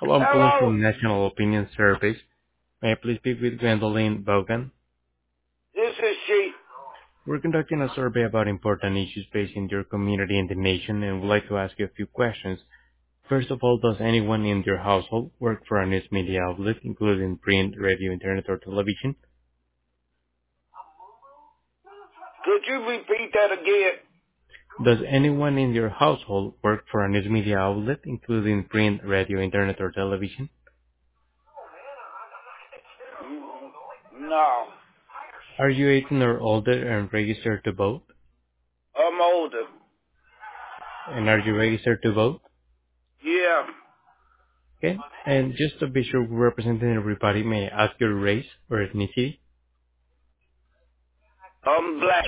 Hello, I'm calling Hello, from National Opinion Service. May I please speak with Gwendoline Bogan? this is she. We're conducting a survey about important issues facing your community and the nation, and would like to ask you a few questions. First of all, does anyone in your household work for a news media outlet, including print, radio, internet, or television? Could you repeat that again? Does anyone in your household work for a news media outlet, including print, radio, internet, or television? No, Are you 18 or older and registered to vote? I'm older. And are you registered to vote? Yeah, Okay. And just to be sure we're representing everybody, may I ask your race or ethnicity? I'm black.